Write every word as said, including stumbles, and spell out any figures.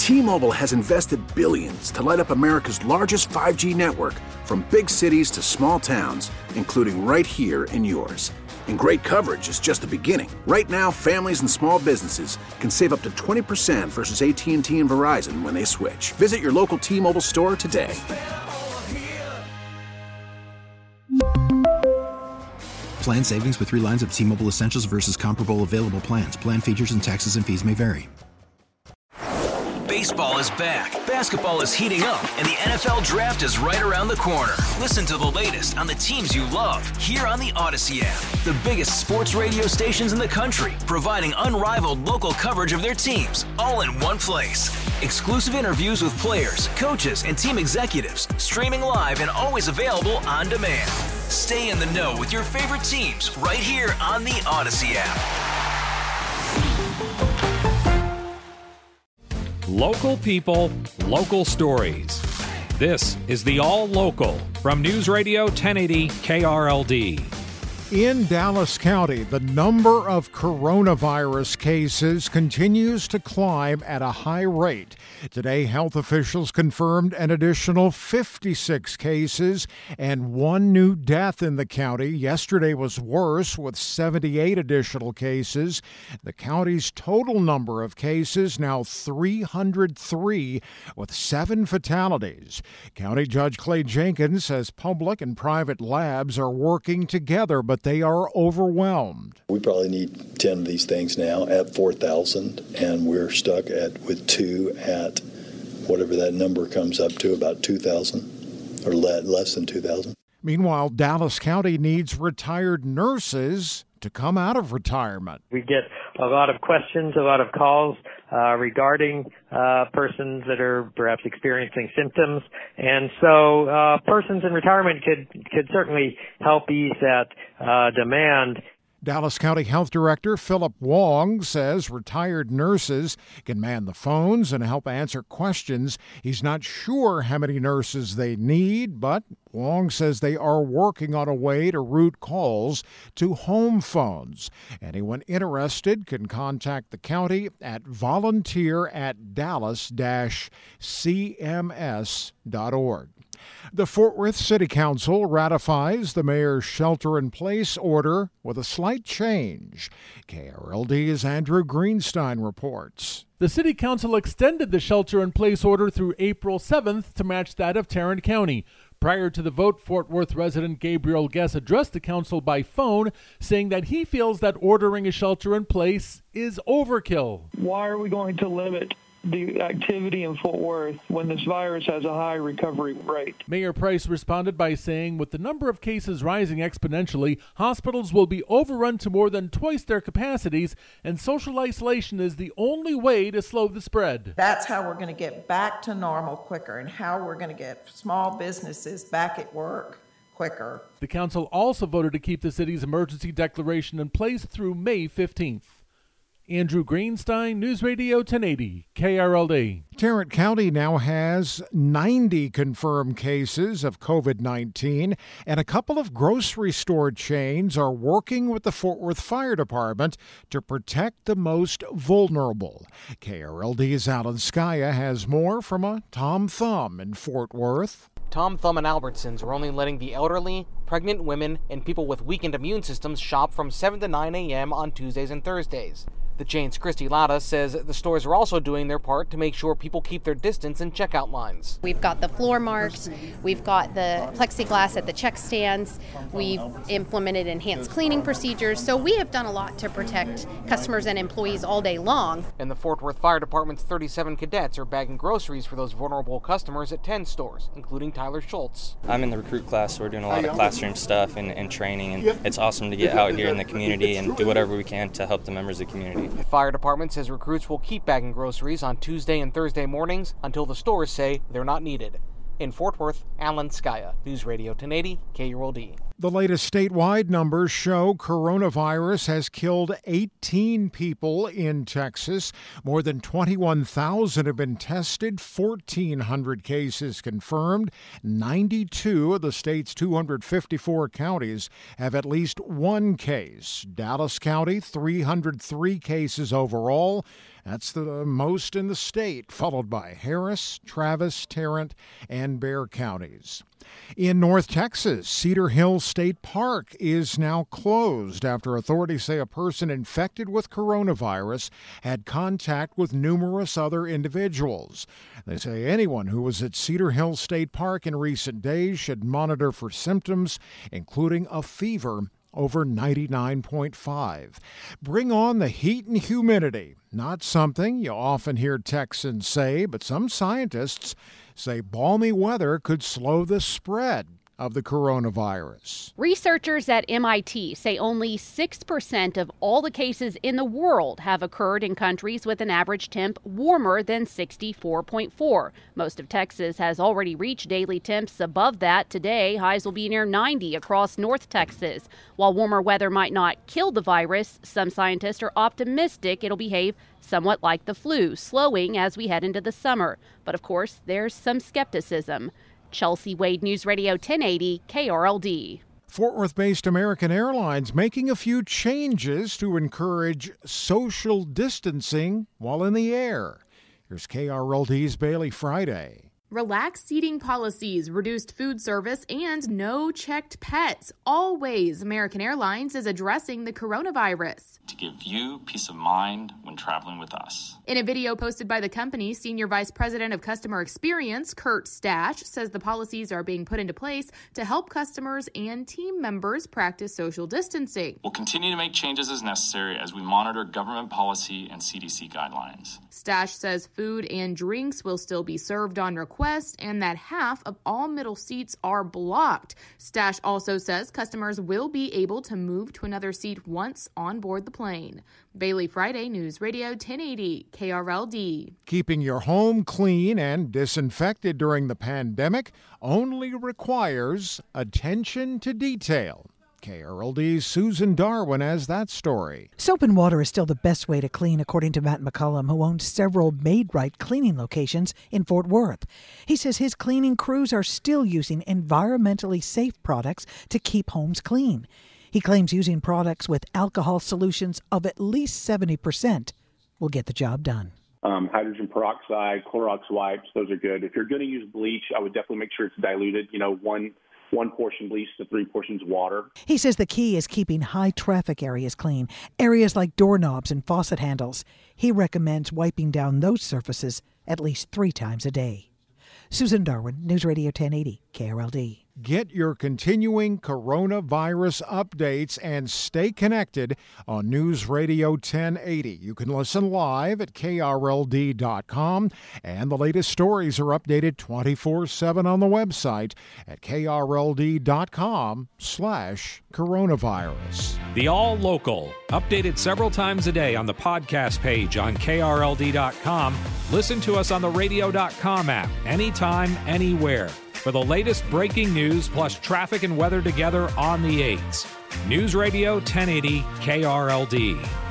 T-Mobile has invested billions to light up America's largest five G network, from big cities to small towns, including right here in yours. And great coverage is just the beginning. Right now, families and small businesses can save up to twenty percent versus A T and T and Verizon when they switch. Visit your local T-Mobile store today. Plan savings with three lines of T-Mobile Essentials versus comparable available plans. Plan features and taxes and fees may vary. Baseball is back, basketball is heating up, and the N F L Draft is right around the corner. Listen to the latest on the teams you love here on the Odyssey app. The biggest sports radio stations in the country, providing unrivaled local coverage of their teams, all in one place. Exclusive interviews with players, coaches, and team executives, streaming live and always available on demand. Stay in the know with your favorite teams right here on the Odyssey app. Local people, local stories. This is the All Local from News Radio ten eighty K R L D. In Dallas County, the number of coronavirus cases continues to climb at a high rate. Today, health officials confirmed an additional fifty-six cases and one new death in the county. Yesterday was worse, with seventy-eight additional cases. The county's total number of cases now three hundred three, with seven fatalities. County Judge Clay Jenkins says public and private labs are working together, but they are overwhelmed. We probably need ten of these things now at four thousand, and we're stuck at with two at whatever that number comes up to, about two thousand, or less than two thousand. Meanwhile, Dallas County needs retired nurses to come out of retirement. We get a lot of questions, a lot of calls uh, regarding uh, persons that are perhaps experiencing symptoms. And so uh, persons in retirement could, could certainly help ease that uh, demand. Dallas County Health Director Philip Wong says retired nurses can man the phones and help answer questions. He's not sure how many nurses they need, but Wong says they are working on a way to route calls to home phones. Anyone interested can contact the county at volunteer at dallas dash c m s dot org. The Fort Worth City Council ratifies the mayor's shelter-in-place order with a slight change. K R L D's Andrew Greenstein reports. The City Council extended the shelter-in-place order through April seventh to match that of Tarrant County. Prior to the vote, Fort Worth resident Gabriel Guess addressed the council by phone, saying that he feels that ordering a shelter-in-place is overkill. Why are we going to limit the activity in Fort Worth when this virus has a high recovery rate? Mayor Price responded by saying, with the number of cases rising exponentially, hospitals will be overrun to more than twice their capacities, and social isolation is the only way to slow the spread. That's how we're going to get back to normal quicker, and how we're going to get small businesses back at work quicker. The council also voted to keep the city's emergency declaration in place through May fifteenth. Andrew Greenstein, News Radio ten eighty, K R L D. Tarrant County now has ninety confirmed cases of covid nineteen, and a couple of grocery store chains are working with the Fort Worth Fire Department to protect the most vulnerable. K R L D's Alan Skaya has more from a Tom Thumb in Fort Worth. Tom Thumb and Albertsons are only letting the elderly, pregnant women, and people with weakened immune systems shop from seven to nine a.m. on Tuesdays and Thursdays. The chain's Christy Latta says the stores are also doing their part to make sure people keep their distance in checkout lines. We've got the floor marks, we've got the plexiglass at the check stands, we've implemented enhanced cleaning procedures, so we have done a lot to protect customers and employees all day long. And the Fort Worth Fire Department's thirty-seven cadets are bagging groceries for those vulnerable customers at ten stores, including Tyler Schultz. I'm in the recruit class, so we're doing a lot of classroom stuff and, and training, and it's awesome to get out here in the community and do whatever we can to help the members of the community. The fire department says recruits will keep bagging groceries on Tuesday and Thursday mornings until the stores say they're not needed. In Fort Worth, Alan Skaya, News Radio ten eighty, K R L D. The latest statewide numbers show coronavirus has killed eighteen people in Texas. More than twenty-one thousand have been tested, fourteen hundred cases confirmed. ninety-two of the state's two hundred fifty-four counties have at least one case. Dallas County, three hundred three cases overall. That's the most in the state, followed by Harris, Travis, Tarrant, and Bexar counties. In North Texas, Cedar Hill State Park is now closed after authorities say a person infected with coronavirus had contact with numerous other individuals. They say anyone who was at Cedar Hill State Park in recent days should monitor for symptoms, including a fever over ninety-nine point five. Bring on the heat and humidity. Not something you often hear Texans say, but some scientists say balmy weather could slow the spread of the coronavirus. Researchers at M I T say only six percent of all the cases in the world have occurred in countries with an average temp warmer than sixty-four point four. Most of Texas has already reached daily temps above that. Today, highs will be near ninety across North Texas. While warmer weather might not kill the virus, some scientists are optimistic it'll behave somewhat like the flu, slowing as we head into the summer. But of course, there's some skepticism. Chelsea Wade, News Radio ten eighty K R L D. Fort Worth-based American Airlines making a few changes to encourage social distancing while in the air. Here's K R L D's Bailey Friday. Relaxed seating policies, reduced food service, and no checked pets. All ways American Airlines is addressing the coronavirus. To give you peace of mind when traveling with us. In a video posted by the company, Senior Vice President of Customer Experience, Kurt Stash, says the policies are being put into place to help customers and team members practice social distancing. We'll continue to make changes as necessary as we monitor government policy and C D C guidelines. Stash says food and drinks will still be served on request and that half of all middle seats are blocked. Stash also says customers will be able to move to another seat once on board the plane. Bailey Friday, News Radio ten eighty K R L D. Keeping your home clean and disinfected during the pandemic only requires attention to detail. K R L D's Susan Darwin has that story. Soap and water is still the best way to clean, according to Matt McCullum, who owns several Made Right cleaning locations in Fort Worth. He says his cleaning crews are still using environmentally safe products to keep homes clean. He claims using products with alcohol solutions of at least seventy percent will get the job done. Um, hydrogen peroxide, Clorox wipes, those are good. If you're going to use bleach, I would definitely make sure it's diluted, you know, one One portion bleach to three portions water. He says the key is keeping high traffic areas clean, areas like doorknobs and faucet handles. He recommends wiping down those surfaces at least three times a day. Susan Darwin, News Radio ten eighty K R L D. Get your continuing coronavirus updates and stay connected on News Radio ten eighty. You can listen live at K R L D dot com, and the latest stories are updated twenty-four seven on the website at K R L D dot com slash coronavirus. The All Local, updated several times a day on the podcast page on K R L D dot com. Listen to us on the radio dot com app, anytime, anywhere. For the latest breaking news plus traffic and weather together on the eights. News Radio ten eighty K R L D.